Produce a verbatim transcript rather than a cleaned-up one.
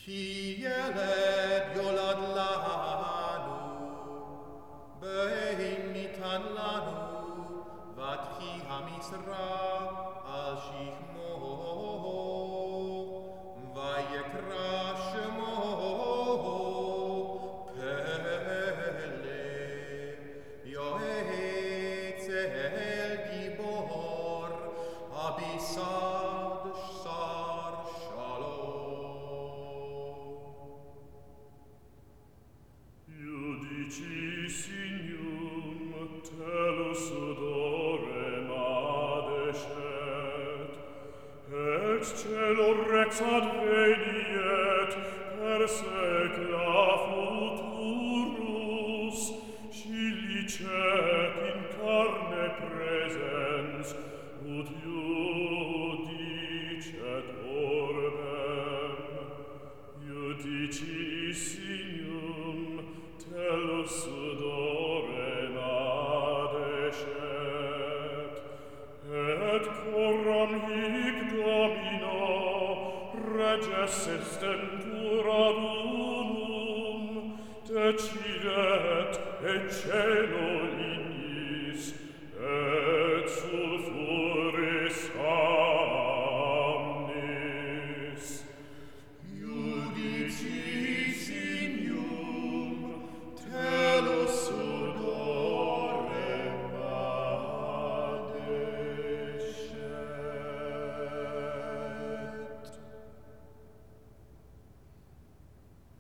Tiele violad lanu, beimitan lanu, vatchi hamisra al shichmo, vayekra shemo, pele, yoetzel gibor, abisad sar Iudici signum telus odorem adescet, et celo rex adveniet per secla futurus, scilicet in carne presens, ut iudicet orbem. Iudici signum telus odorem adescet, et coram hic domino reges estentura dunum, decidet et celo in